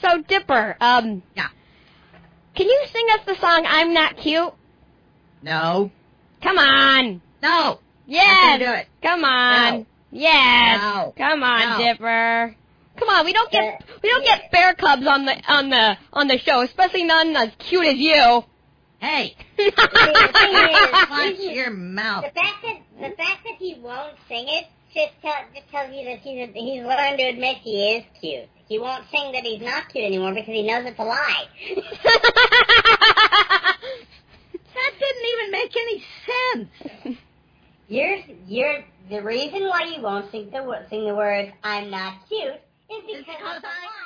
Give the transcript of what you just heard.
So, Dipper, Yeah. Can you sing us the song I'm Not Cute? No. Come on. No. Yes. Not gonna do it. Come on. No. Yes. No. Come on, No. Dipper. Come on, we don't get bear cubs on the show, especially none as cute as you. Hey. The thing is, Watch your mouth. the fact that he won't sing it just tells you that he's learned to admit he is cute. He won't sing that he's not cute anymore because he knows it's a lie. That didn't even make any sense. You're the reason why you won't sing the words "I'm not cute" is because I